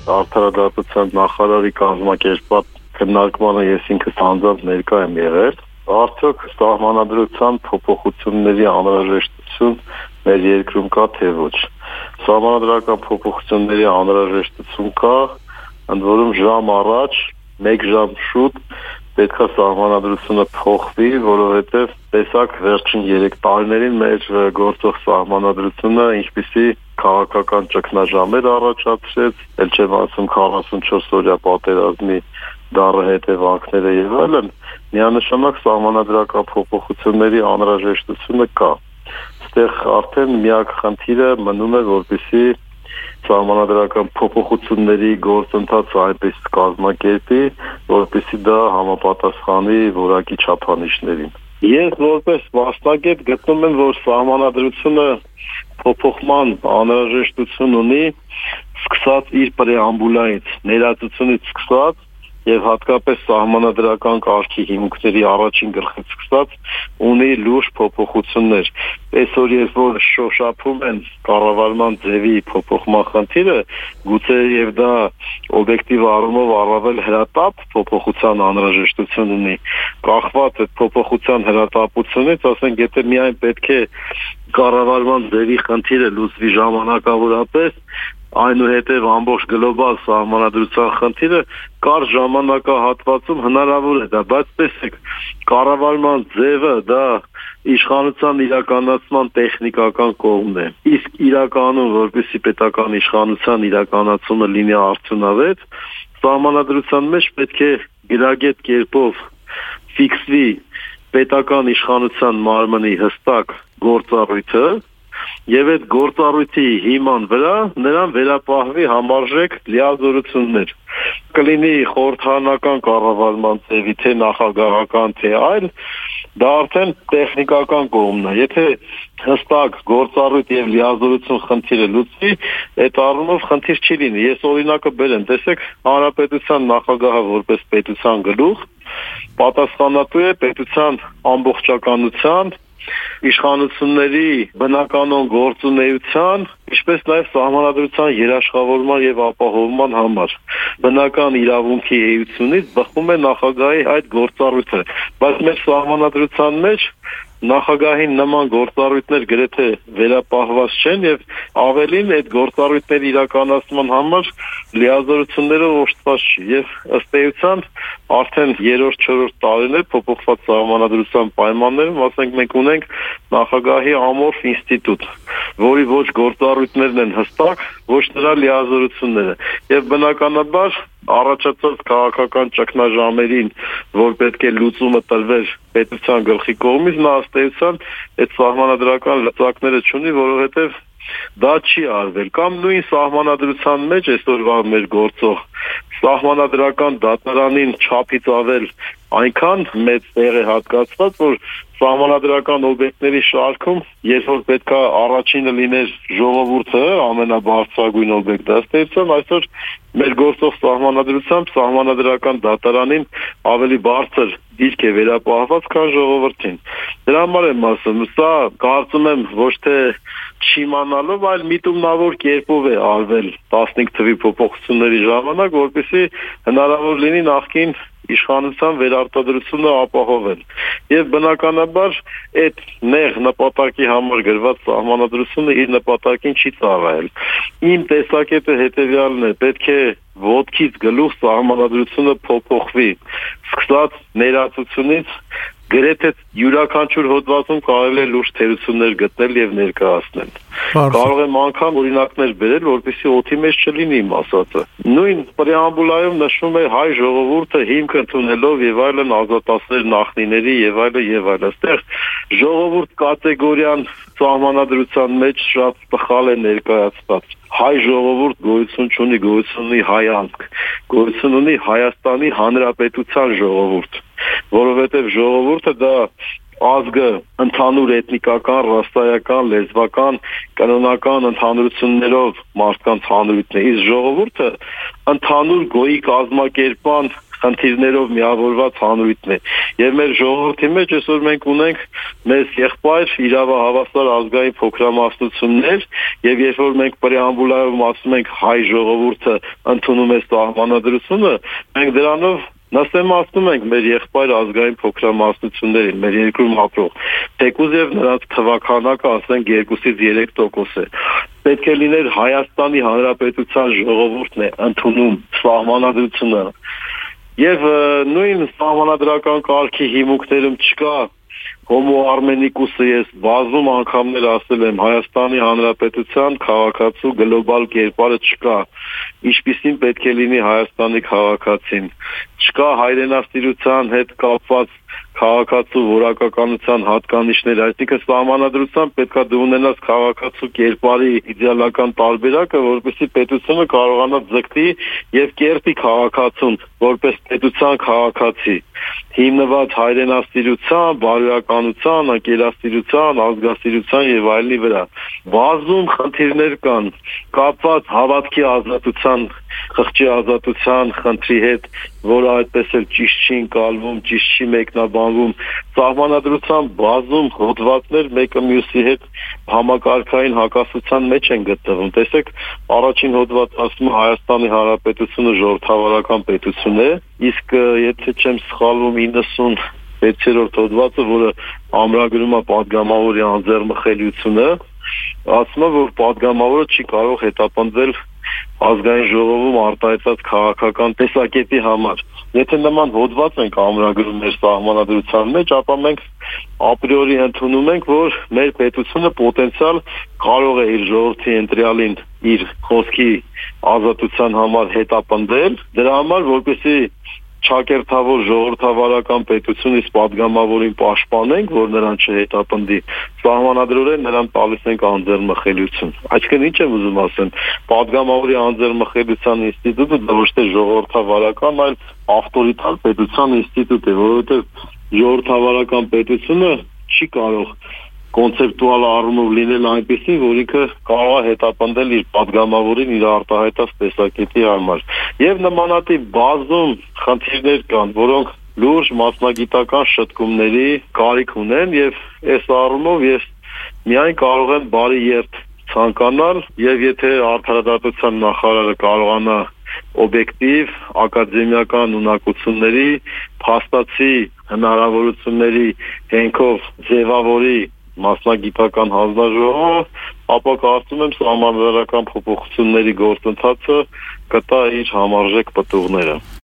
Արդարադատության նախարարի կազմակերպած քննարկմանը ես ինքս անձամբ ներկա եմ եղել։ Արդյոք սահմանադրության փոփոխությունների անհրաժեշտություն մեր երկրում կա թե ոչ։ Սահմանադրական փոփոխությունների անհրաժեշտություն կա, ընդ որում ժամ առաջ, 1 ժամ շուտ պետք է սահմանադրությունը փոխվի, որովհետև տեսակ վերջին 3 տարիներին մեր գործող սահմանադրությունը ինչպիսի քաղաքական ճգնաժամեր առաջացրեց, ել չեմ ասում 44 օրյա պատերազմի դառը հետևանքները եւ այլն, միանշանակ սահմանադրական փոփոխությունների անհրաժեշտությունը կա։ Այստեղ արդեն միակ խնդիրը մնում է, որպեսզի սահմանադրական փոփոխությունների գործընթացը այնպես կազմակերպի, որպեսզի դա համապատասխանի որակի չափանիշներին։ Ես որպես մասնագետ գտնում եմ, որ սահմանադրությունը փոփոխման անհրաժեշտություն ունի, սկսած իր պրեամբուլայից, ներածությունից սկսած եւ հատկապես սահմանադրական կարգի հիմունքների առաջին գլխից սկսած ունի լուրջ փոփոխություններ։ Այսօր ես որ շոշափում են կառավարման ձևի փոփոխման խնդիրը, գուցե եւ դա օբյեկտիվ առումով առավել հրատապ փոփոխության անհրաժեշտություն ունի։ Կախված այդ փոփոխության հրատապությունից, ասենք, եթե միայն պետք է կառավարման ձևի խնդիրը լուծվի ժամանակավորապես, այնուհետև ամբողջ գլոբալ սահմանադրության խնդիրը կարճ ժամանակահատվածում հնարավոր է դա, բայց տեսեք, կառավարման ձևը դա իշխանության իրականացման տեխնիկական կողմն է։ Իսկ իրականում, որպեսզի պետական իշխանության իրականացումը լինի արդյունավետ, սահմանադրության մեջ պետք է գրագետ կերպով ֆիքսվի պետական իշխանության մարմնի հստակ գործառույթը եւ այդ գործառույթի հիման վրա նրան վերապահվի համարժեք լիազորություններ։ Կլինի խորհրդարանական կառավարման ձևի, թե նախագահական, թե այլ, դա արդեն տեխնիկական կողմն է։ Եթե հստակ գործառույթ եւ լիազորություն խնդիրը լուծվի, այդ առումով խնդիր չի լինի։ Ես օրինակը բերեմ, տեսեք, հանրապետության նախագահը որպես պետության գլուխ պատասխանատու է պետության ամբողջականության, իշխանությունների բնականոն գործունեության, ինչպես նաև սահմանադրության երաշխավորման եւ ապահովման համար։ Բնական իրավունքի էությունից բխում է նախագահի այդ գործառույթը, բայց մեր սահմանադրության մեջ նախագահին նման գործառույթներ գրեթե վերապահված չեն եւ ավելին այդ գործառույթների իրականացման համար լիազորությունները օժտված չի եւ ըստ էության արդեն 3-4 տարին է փոփոխված սահմանադրության պայմաններում, ասենք, մենք ունենք նախագահի ամորֆ ինստիտուտ, որի ոչ գործառույթներն են հստակ, ոչ նրա լիազորությունները եւ բնականաբար առաջացած քաղաքական ճգնաժամերին, որ պետք է լուծումը տրվեր պետության գլխի կողմից, նա ըստ էության այդ սահմանադրական լծակները չունի, որովհետև դա չի արվել։ Կամ նույն սահմանադրության մեջ այսօրվա մեր գործող սահմանադրական դատարանին չափից ավել այնքան մեծ տեղ է հատկացված, որ սահմանադրական օբյեկտների շարքում, երբ որ պետքա առաջինը լիներ ժողովուրդը, ամենաբարձրագույն օբյեկտը, ըստ էության այսօր մեր գործող սահմանադրությամբ սահմանադրական դատարանին ավելի բարձր դիրք է վերապահված, քան ժողովրդին։ Դրա համար եմ ասում, սա կարծում եմ ոչ թե չիմանալով, այլ միտումնավոր կերպով է արվել 15 թվի փոփոխությունների ժամանակ, որպեսզի հնարավոր լինի նախկին իշխանության վերարտադրությունը ապահովել։ Եվ բնականաբար այդ նեղ նպատակի համար գրված սահմանադրությունը իր նպատակին չի ծառայել։ Իմ տեսակետը հետևյալն է, պետք է ոտքից գլուխ սահմանադրությունը փոփոխվի, սկսած ներածությունից գրեթե յուրաքանչյուր հոդվածում կարելի է լուրջ թերություններ գտնել եւ ներկայացնել։ Կարող եմ անգամ օրինակներ բերել, որպեսզի օդի մեջ չլինի իմ ասածը։ Նույն պրեամբուլայում նշվում է հայ ժողովուրդը հիմք ընդունելով եւ այլն ազատացնել նախնիների եւ այլն եւ այլն։ Այստեղ ժողովուրդ կատեգորիան սահմանադրության մեջ շատ սխալ է ներկայացված։ Հայ ժողովուրդ գոյություն չունի, գոյություն ունի հայ ազգ, գոյություն ունի Հայաստանի Հանրապետության ժողովուրդ, որովհետև ժողովուրդը դա ազգը ընդհանուր էթնիկական, ռասայական, լեզվական, կրոնական ընդհանրություններով մարդկանց հանրույթն է, իսկ ժողովուրդը ընդհանուր գոյի կազմակերպման խնդիրներով միավորված հանրույթն է։ Եվ մեր ժողովրդի մեջ այսօր մենք ունենք մեզ եղբայր իրավահավասար ազգային փոքրամասնություններ, եւ երբ որ մենք պրեամբուլայում ասում ենք հայ ժողովուրդը ընդունում է սահմանադրությունը, մենք դրանով նստեմացնում ենք մեր եղբայր ազգային փոքրամասնություններին, մեր երկրում ապրող, թեկուզ եւ նրանց թվաքանակը ասենք 2-3% է։ Պետք է լիներ Հայաստանի Հանրապետության ժողովուրդն է ընդունում սահմանադրությունը։ Եվ նույն սահմանադրական կարգի հիմունքներում չկա Homo Armenicus-ը ես բազում անգամներ ասել եմ Հայաստանի Հանրապետության քաղաքացու գլոբալ կերպարը չկա, ինչպիսին պետք է լինի Հայաստանի քաղաքացին, չկա հայրենասիրության հետ կապված քաղաքացու որակականության հատկանիշներ, այսինքն սահմանադրությամբ պետք է դու ունենաս քաղաքացու կերպարի իդեալական տարբերակը, որպեսզի պետությունը կարողանա ձգտի եւ կերտի քաղաքացուն որպես պետության քաղաքացի, հիմնված հայրենասիրության, բարոյականության, անկերասիրության, ազգասիրության եւ այլնի վրա։ Բազում խնդիրներ կան կապված հավատքի ազատության, խղճի ազատության խնդրի հետ, որը այդպես էլ ճիշտ չի ընկալվում, ճիշտ չի մեկնաբանվում, սահմանադրության բազում հոդվածներ մեկը մյուսի հետ համակարգային հակասության մեջ են գտնվում։ Տեսեք, առաջին հոդված ասում է Հայաստանի Հանրապետությունը ժողովրդավարական պետություն է, իսկ եթե չեմ սխալվում 96-րդ հոդվածը, որը ամրագրում է падգամավորի անձեռնմխելիությունը, ասում է, որ падգամավորը չի կարող հետապնդվել ազգային ժողովում արտահայտած քաղաքական տեսակետի համար։ Եթե նման հոդված ենք ամրագրում մեր սահմանադրության մեջ, ապա մենք ապրիորի ընդունում ենք, որ մեր պետությունը պոտենցիալ կարող է իր ժողովրդի ընտրյալին իր խոսքի ազատության համար հետապնդել, դրա համար որպեսզի չակերտավոր ժողովրդավարական պետությունից падգամավորին պաշտպանենք, որ նրան չհետապնդի, սահմանադրորեն նրան տալիս ենք անձեռնմխելիություն։ Այսինքն ինչ եմ ուզում ասեմ, падգամավորի անձեռնմխելիության ինստիտուտը դա ոչ թե ժողովրդավարական, այլ ավտորիտար պետության ինստիտուտ է, որովհետև ժողովրդավարական պետությունը չի կարող կոնցեպտուալ առումով լինել այնպեսին, որ ինքը կարող է հետապնդել իր падգամավորին իր արտահայտած տեսակետի համար։ Եվ նմանատիպ բազում խնդիրներ կան, որոնք լուրջ մասնագիտական շտկումների կարիք ունեն եւ այս առումով ես միայն կարող եմ բարի երթ ցանկանալ եւ եթե արդարադատության նախարարը կարողանա օբյեկտիվ ակադեմիական ունակությունների փաստացի հնարավորությունների հենքով ձևավորի մասնագիտական հանձնաժողովը, ապա կարծում եմ սահմանադրական փոփոխությունների գործընթացը կտա իր համարժեք պտուղները։